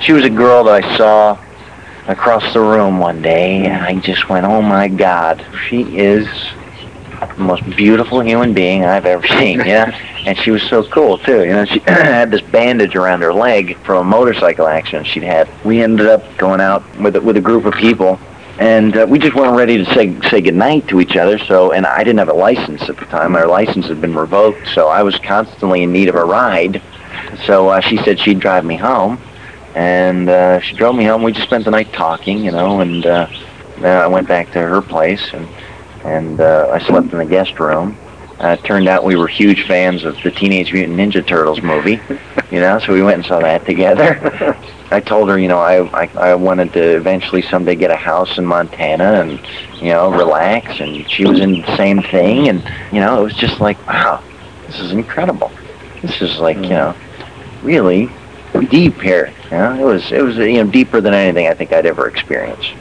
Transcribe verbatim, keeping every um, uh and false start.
she was a girl that I saw across the room one day, and I just went, oh my God, she is the most beautiful human being I've ever seen, you know? And she was so cool, too, you know? She had this bandage around her leg from a motorcycle accident she'd had. We ended up going out with, with a group of people, and uh, we just weren't ready to say say goodnight to each other, so, and I didn't have a license at the time. My license had been revoked, so I was constantly in need of a ride. So uh, she said she'd drive me home, and uh, she drove me home. We just spent the night talking, you know, and uh, then I went back to her place, and and uh, I slept in the guest room. Uh, it turned out we were huge fans of the Teenage Mutant Ninja Turtles movie, you know, so we went and saw that together. I told her, you know, I, I I wanted to eventually someday get a house in Montana and, you know, relax, and she was in the same thing, and, you know, it was just like, wow, this is incredible. This is like, you know, really deep here. You know, it was, it was, you know, deeper than anything I think I'd ever experienced.